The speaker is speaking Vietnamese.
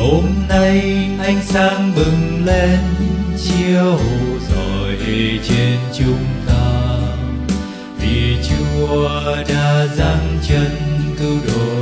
Hôm nay ánh sáng bừng lên chiếu rọi trên chúng ta, vì Chúa đã giáng chân cứu độ